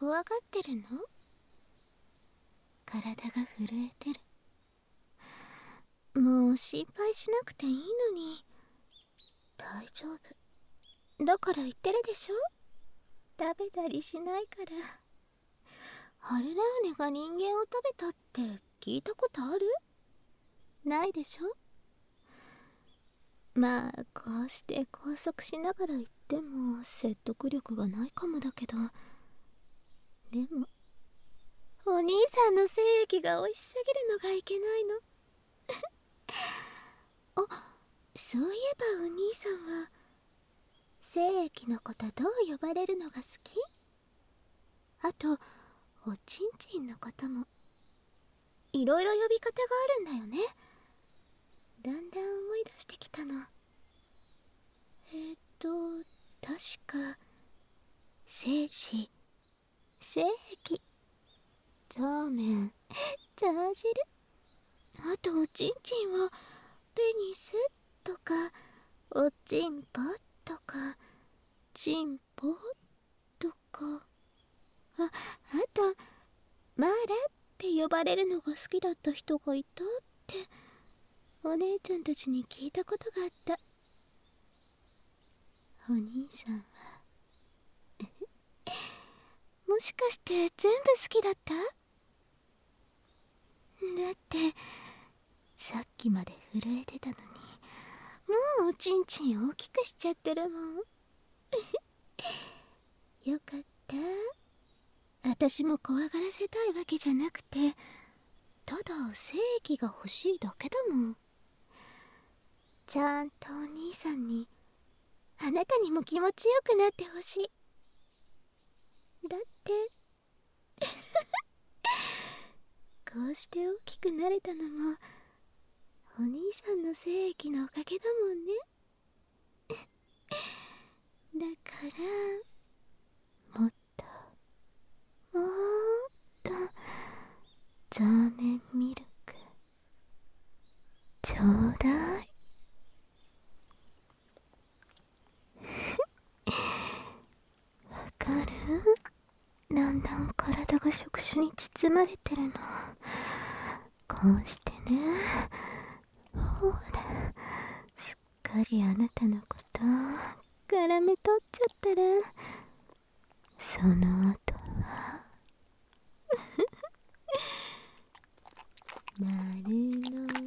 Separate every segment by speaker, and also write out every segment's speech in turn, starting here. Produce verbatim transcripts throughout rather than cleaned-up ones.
Speaker 1: 怖がってるの？体が震えてる。もう心配しなくていいのに。大丈夫だから言ってるでしょ。食べたりしないから。ハルラーネが人間を食べたって聞いたことある？ないでしょ。まあこうして拘束しながら言っても説得力がないかもだけど、でもお兄さんの精液が美味しすぎるのがいけないの。あ、そういえばお兄さんは精液のことどう呼ばれるのが好き？あとおちんちんのこともいろいろ呼び方があるんだよね。だんだん思い出してきたの。えー、っと確か精子、精液、ザーメン、ザージル、あとおちんちんはペニスとかおちんぽとかちんぽとか、あ、あとマーラって呼ばれるのが好きだった人がいたってお姉ちゃんたちに聞いたことがあった。お兄さんはもしかして全部好きだった？だってさっきまで震えてたのにもうおちんちん大きくしちゃってるもん。よかった。私も怖がらせたいわけじゃなくて、ただ精液が欲しいだけだもん。ちゃんとお兄さんにあなたにも気持ちよくなってほしい。だってこうして大きくなれたのもお兄さんの精液のおかげだもんね。だからもっともっとザーメンミルクちょうだい。わかる？だんだん体が触手に包まれてるの。こうしてね、ほらすっかりあなたのこと絡め取っちゃったら、その後は丸飲み。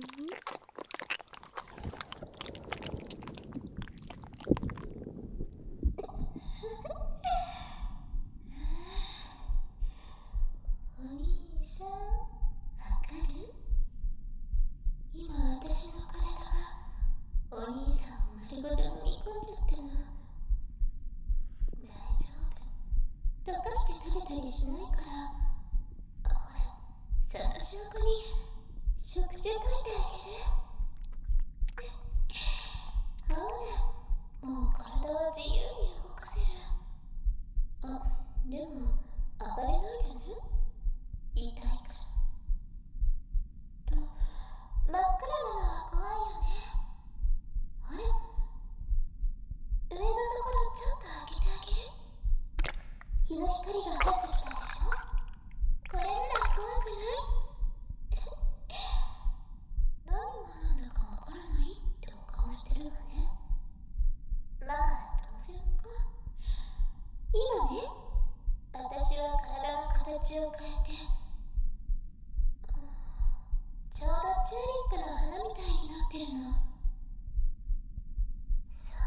Speaker 1: お兄さん、わかる？今私の体がお兄さんを丸ごと飲み込んじゃってるの。大丈夫、溶かして食べたりしないから。ほら、その証拠に触手解いてあげる。ほら、もう体は自由に動かせる。あ、でも暴れないでね、痛いから。と、真っ暗なのは怖いよね。ほら、上のところちょっと開けてあげる。日の光が入ってきたでしょ。これなら怖くない。何が何だかわからないってお顔してるわね。まあ当然か。今ね、私は体の形を変えて、ちょうどチューリップの花みたいになってるの。そう、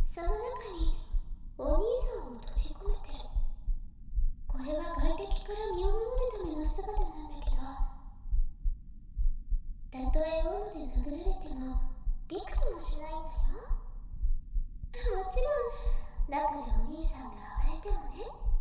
Speaker 1: その中にお兄さんを閉じ込めてる。これは外敵から身を守るための姿なんだけど、たとえ斧で殴られてもびくともしないんだよ。もちろん中でお兄さんが暴れてもね。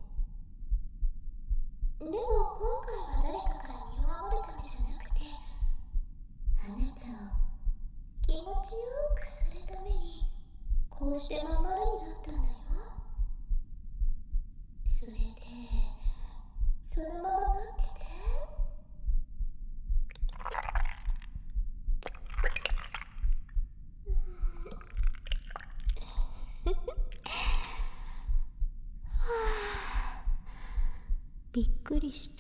Speaker 1: でも今回は誰かから身を守るためじゃなくて、あなたを気持ちよくするためにこうしてまん丸になったんだよ。それでそのまま待ってて。はあ、 びっくりした？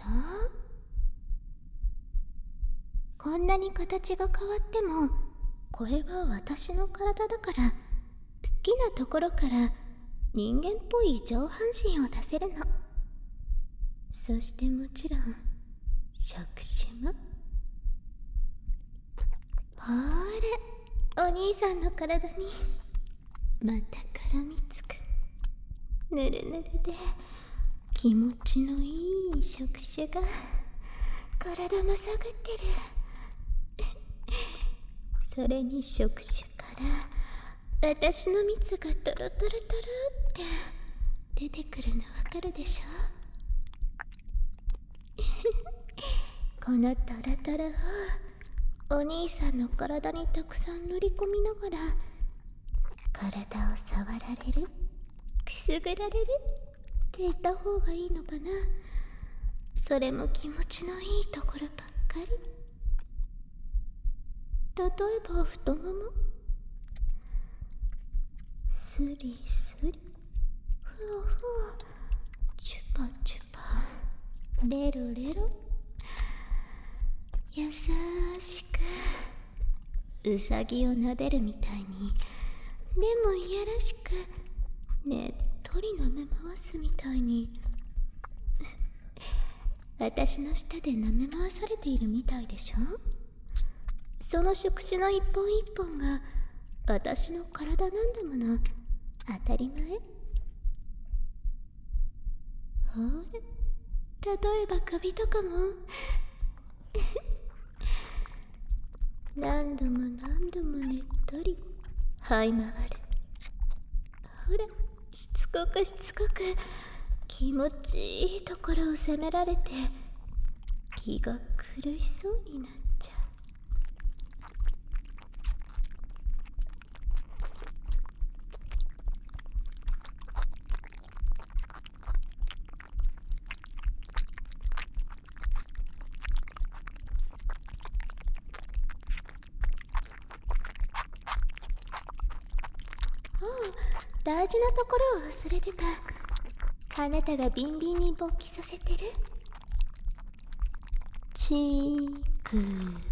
Speaker 1: こんなに形が変わっても、これは私の体だから、好きなところから人間っぽい上半身を出せるの。そしてもちろん触手も。ほれ、お兄さんの体にまた絡みつく。ぬるぬるで気持ちのいい触手が体も探ってる。それに触手から私の蜜がトロトロトロって出てくるのわかるでしょ？このトロトロをお兄さんの体にたくさん塗り込みながら、体を触られる、くすぐられるって言った方がいいのかな。それも気持ちのいいところばっかり。例えば太もも、スリスリ、ふわふわ、チュパチュパ、レロレロ、優しくうさぎを撫でるみたいに、でもいやらしくねっとり舐め回すみたいに。私の舌で舐め回されているみたいでしょ？その触手の一本一本が私の体なんだもの。当たり前。ほら、例えば首とかも何度も何度もねっとり這い回る。ほら、しつこくしつこく気持ちいいところを責められて気が苦しそうになっちゃう。大事なところを忘れてた。あなたがビンビンに勃起させてる乳首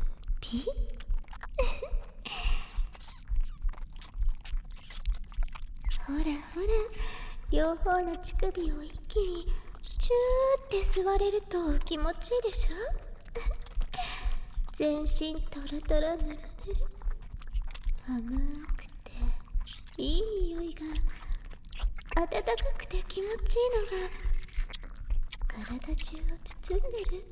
Speaker 1: ほらほら、両方の乳首を一気にチューって吸われると気持ちいいでしょ？全身トロトロぬるぬる、甘くていい匂いが、暖かくて気持ちいいのが体中を包んでる。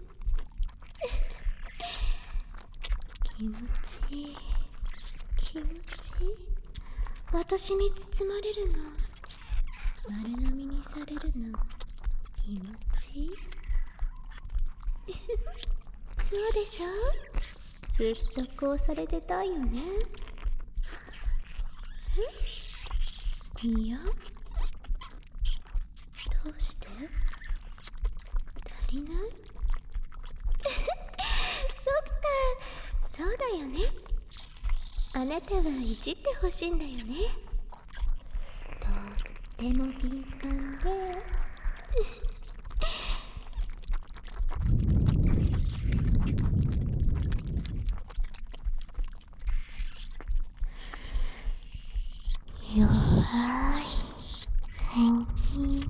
Speaker 1: 気持ちいい、気持ちいい。私に包まれるの、丸飲みにされるの、気持ちいい。そうでしょ？ずっとこうされてたいよね。え？いや、どうして？足りない？そっか、そうだよね。あなたはいじってほしいんだよね。とっても敏感で弱いお耳。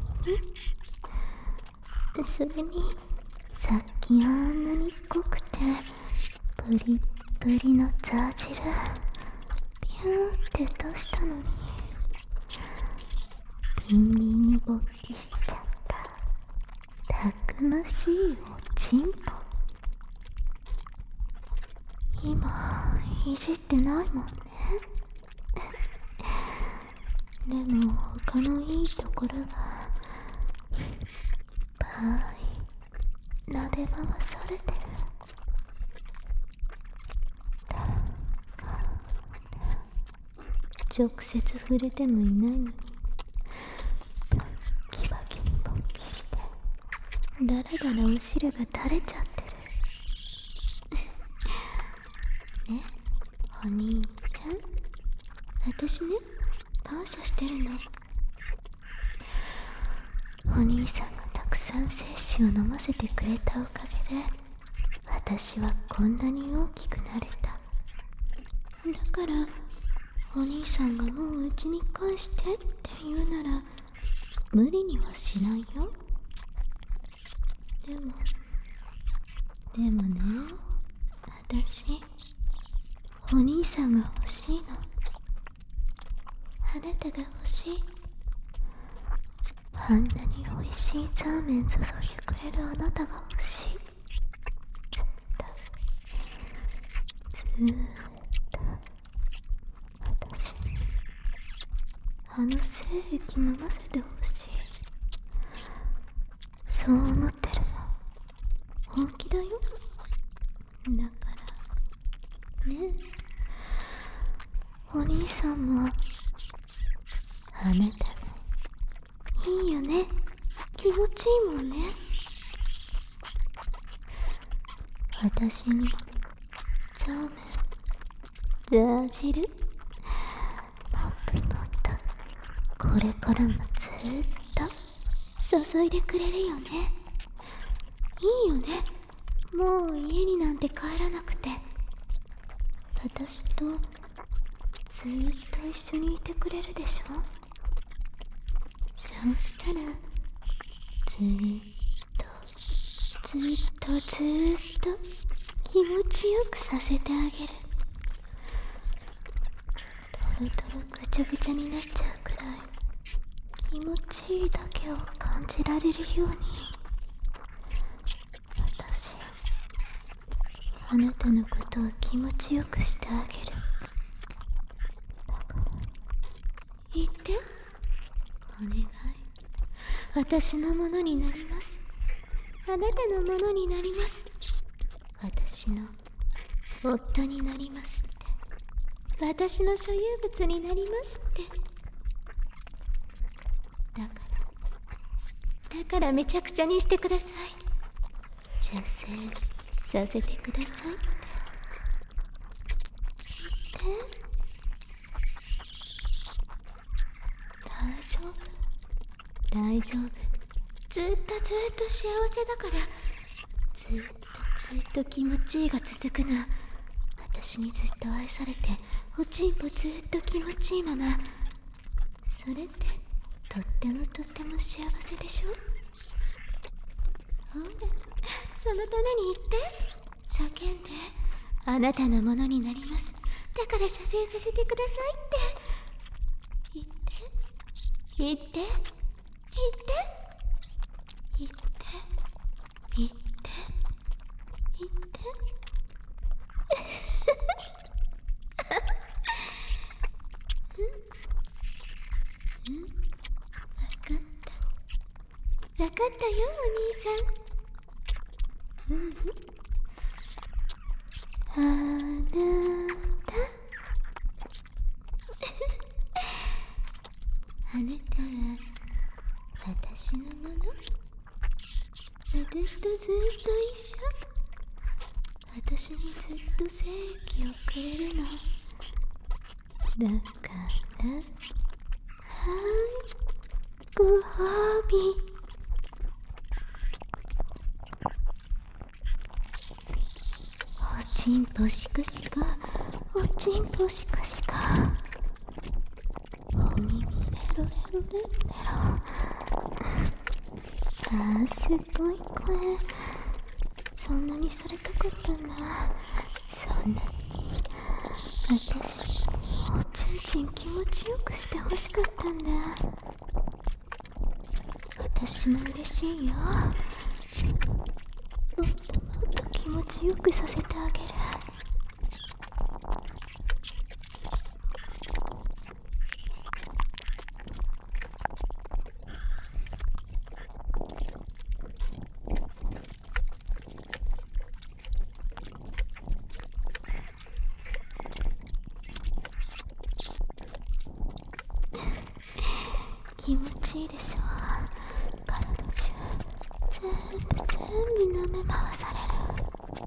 Speaker 1: それにさっきあんなに濃くてプリップリのザー汁ピューって出したのに、ビンビンに勃起しちゃった。たくましいおちんぽ。今いじってないもんね。でも他のいいところがいっぱい撫で回されてる。直接触れてもいないのにバキバキに勃起してだらだらお汁が垂れちゃってる。ね、お兄さん、私ね、感謝してるの。お兄さんがたくさん精子を飲ませてくれたおかげで私はこんなに大きくなれた。だからお兄さんがもううちに返してって言うなら無理にはしないよ。でもでもね、私お兄さんが欲しいの。あなたが欲しい。あんなに美味しいザーメン注いでくれるあなたが欲しい。ずっとずーっと私あの精液飲ませて欲しい。そう思ってるの。本気だよ。だからね、お兄さんもあなたもいいよね。気持ちいいもんね。私にザーメンザー汁もっともっとこれからもずーっと注いでくれるよね。いいよね。もう家になんて帰らなくて私とずーっと一緒にいてくれるでしょ。そうしたらずーっとずーっとずーっと気持ちよくさせてあげる。トロトロぐちゃぐちゃになっちゃうくらい気持ちいいだけを感じられるように私あなたのことを気持ちよくしてあげる。だから言ってお願い。私のものになります。あなたのものになります。私の夫になりますって。私の所有物になりますって。だからだからめちゃくちゃにしてください。射精させてくださいって言って。大丈夫大丈夫。ずっとずっと幸せだから。ずっとずっと気持ちいいが続くの。私にずっと愛されておちんぽずっと気持ちいいまま。それってとってもとっても幸せでしょ。ほらそのために言って叫んで。あなたのものになります。だから射精させてくださいって言って言って言って言って言って言ってうんうん分かった分かったよお兄さん。うんあなたあなたは私のもの。私とずっと一緒。私にずっと精液をくれるの。だからはーいご褒美。おちんぽしかしかおちんぽしかしかお耳レロレロレロレロ。あーすごい声。そんなにされたかったんだ。そんなに私おちんちん気持ちよくしてほしかったんだ。私も嬉しいよ。もっともっと気持ちよくさせてあげる。気持ちいいでしょ。体中全部全部舐め回される。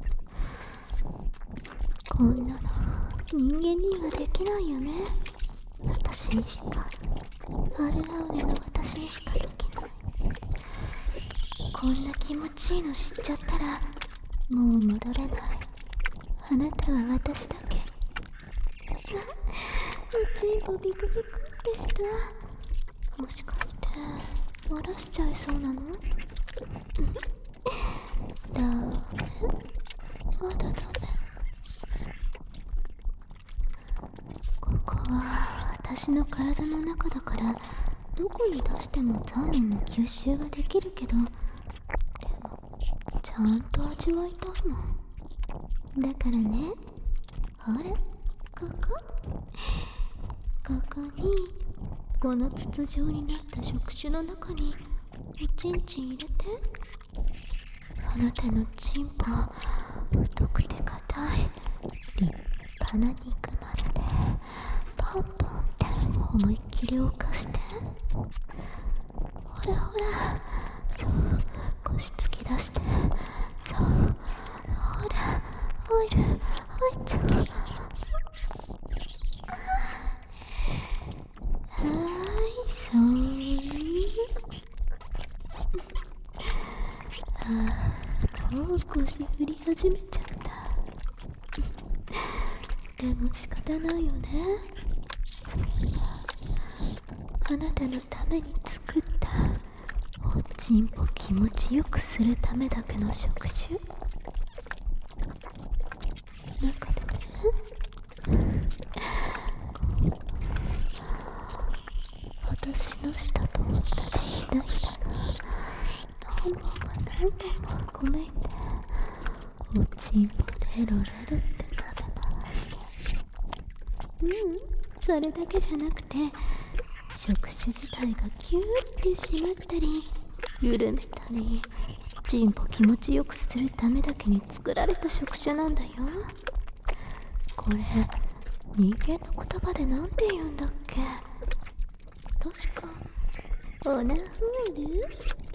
Speaker 1: こんなの人間にはできないよね。私にしか、アルラウネの私にしかできない。 こんな気持ちいいの知っちゃったらもう戻れない。あなたは私だけ。おちんこビクビクってした。もしかして漏らしちゃいそうなの？ダメ、まだダメ。ここは私の体の中だからどこに出してもザーメンの吸収はできるけど、でもちゃんと味わいたすもん。だからね、ほらここここにこの筒状になった触手の中におちんちん入れて。あなたのチンポ太くて硬い立派な肉まるでポンポンって思いっきり浮かして。ほらほら、そう腰突き出して、そうほらオイル入っちゃう。はーい、そうはあ、もう腰振り始めちゃった。でも仕方ないよね。あなたのために作ったおちんぽ気持ちよくするためだけの触手。中でね、私の舌と同じひだひだが何本も何本もこめいておちんぽレロレロって食べ回して。うん、それだけじゃなくて触手自体がキューって締まったり緩めたり、チンポ気持ちよくするためだけに作られた触手なんだよ。これ人間の言葉でなんて言うんだっけ。確かオナホール。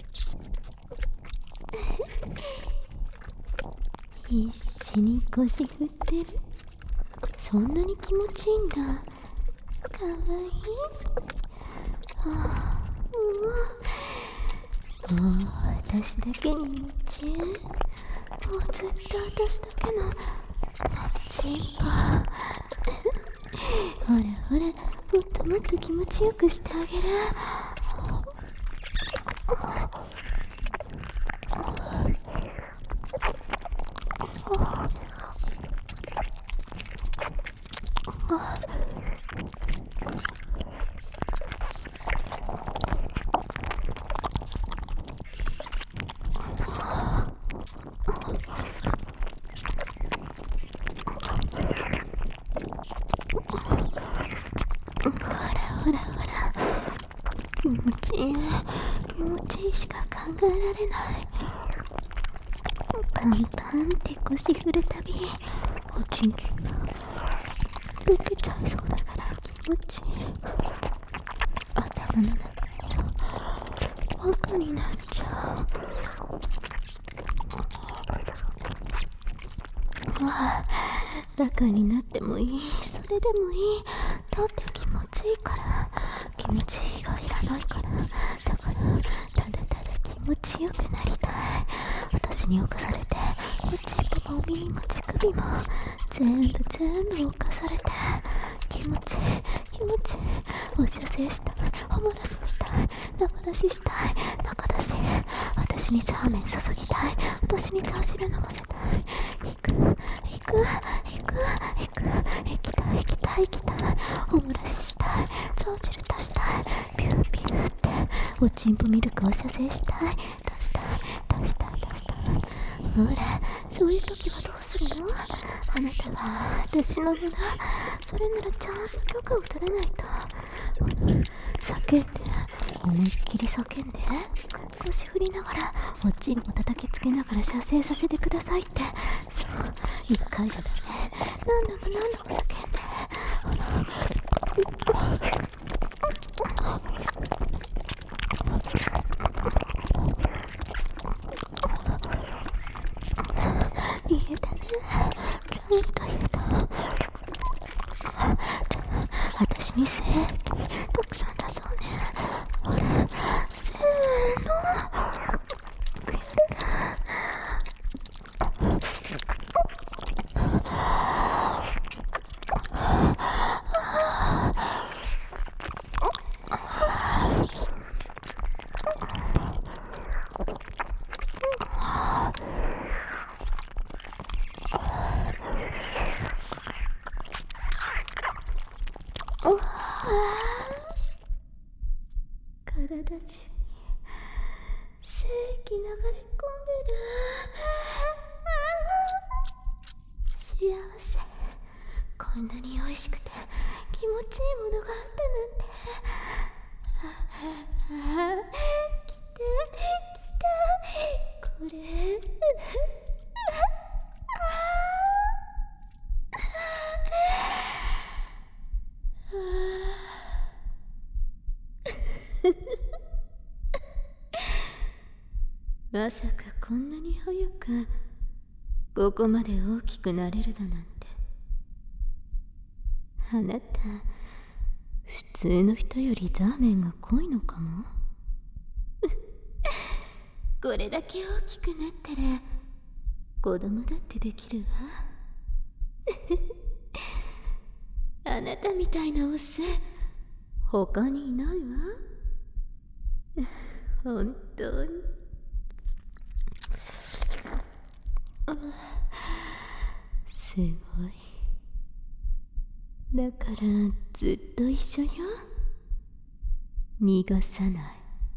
Speaker 1: 必死に腰振ってる。そんなに気持ちいいんだ。かわいい。はあ、もうもう私だけに夢中。もうずっと私だけのおちんぽ。ほらほら、もっともっと気持ちよくしてあげる。ほらほら、気持ちいい気持ちいいしか考えられない。パンパンって腰振るたびおちんちんが溶けちゃいそうだから気持ちいい。頭の中がバカになっちゃう。わあ、バカになってもいい、それでもいい。だって気持ちいいから。気持ちいいがいらないから。だからただただ気持ちよくなりたい。私に侵されておちんぽもお耳も乳首も全部全部侵されて気持ちいい気持ちいい。お射精したい、おもらししたい、生出ししたい、中出し。私にザーメン注ぎたい、私にザー汁飲ませたい。行く行く行く行く行きたい行きたい行きたい。おもらししたい、ザー汁足したい、ピューピューっておちんぽミルクを射精したい、出したい出したい出したい。ほら、そういう時はどうするの？あなたは私のもの。それならちゃんと許可を取らないと。叫んで、思いっきり叫んで、腰振りながらおちんぽ叩きつけながら射精させてくださいって。そう一回じゃダメ、何度も何度も叫んで。ほら言えたね、ちゃんと言えた。じゃあ私に精液たくさん出そうね。ほら、せーの、ピュー体中に精液流れ込んでる。幸せ。こんなに美味しくて気持ちいいものがあったなんて。ああ、来た来た。これまさかこんなに早くここまで大きくなれるだなんて。あなた普通の人よりザーメンが濃いのかも。これだけ大きくなったら子供だってできるわ。あなたみたいなオス他にいないわ。本当に。すごい。だからずっと一緒よ。逃がさない。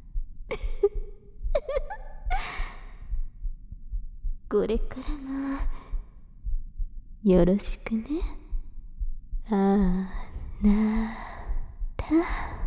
Speaker 1: これからもよろしくね。あなた。